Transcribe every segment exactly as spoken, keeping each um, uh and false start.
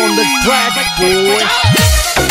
on the track, boy.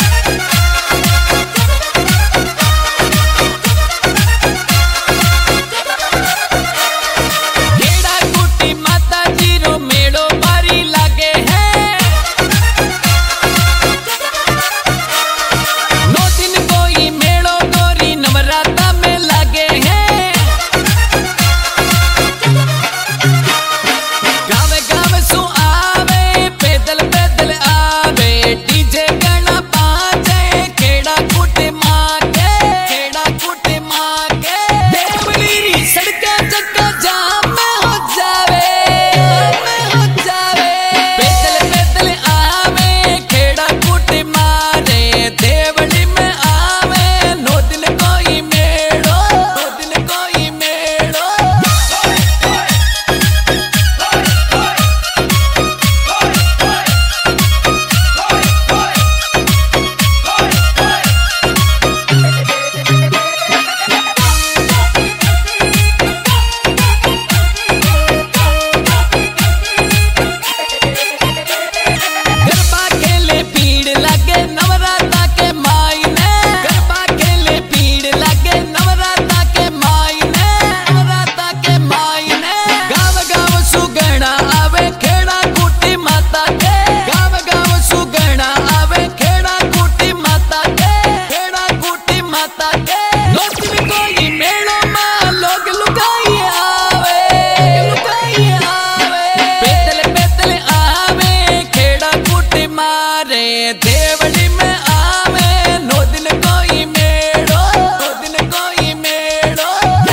देवली में आवे नो दिन कोई मेड़ो, नो दिन कोई मेड़ो।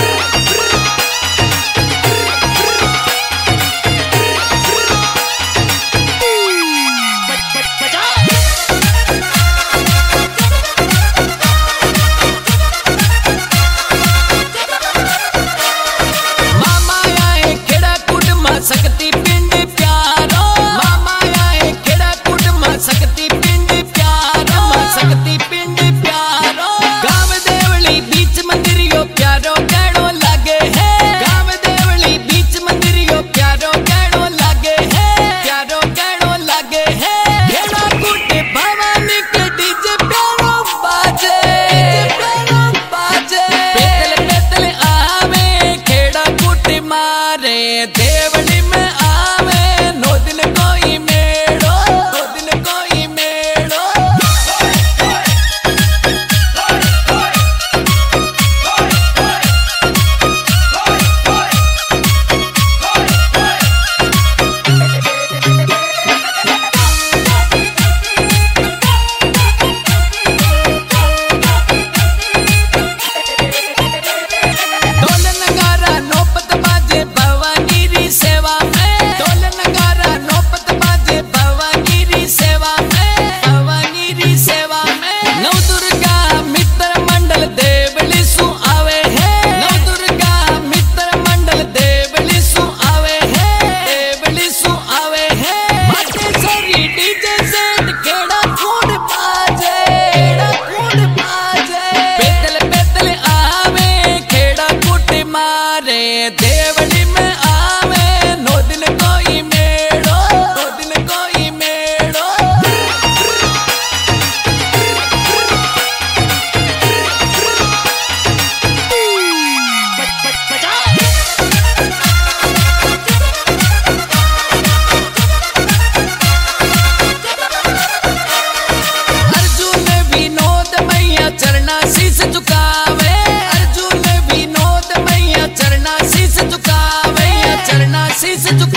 मामा आए खेड़ा कुटमा सकती पिंड प्यारो, मामा आए खेड़ा कुटमा सकती पिंड प्यारो, सकती पिंड प्यारो। गाँव देवली बीच मंदिरियो प्यारो कहणो लागे है, गाँव देवली बीच मंदिरियो प्यारो कहणो लागे है, प्यारो कहणो लागे है। खेड़ा कुट भवानी के डीजे प्यारो बाजे, प्यारो बाजे। पेतल पेतल आवे खेड़ा कुट मारे, देवली में आवे नो दिन कोई मेड़ो, नो दिन कोई मेड़ो। ढोल नगारा नौपत बाजे भवानी री सेवा में, ढोल नगारा नौपत बाजे भवानी री सेवा में, भवानी री सेवा में। नव दुर्गा मित्र मंडल देवली सु आवे है, नव दुर्गा मित्र मंडल देवली सु आवे है, देवली सु आवे है। बाटे सारी डीजे सेट खेड़ा कूड़ बाजे, खेड़ा कूड़ बाजे। पेतल पेतल आवे खेड़ा कुट मारे, देवली में आवे नो दिन कोई मेड़ो, नो दिन कोई मेड़ो। अर्जुन विनोद मैया चरना शीस झुकावे, अर्जुन विनोद मैया चरना शीस झुकावे, चरना शीस झुकावे।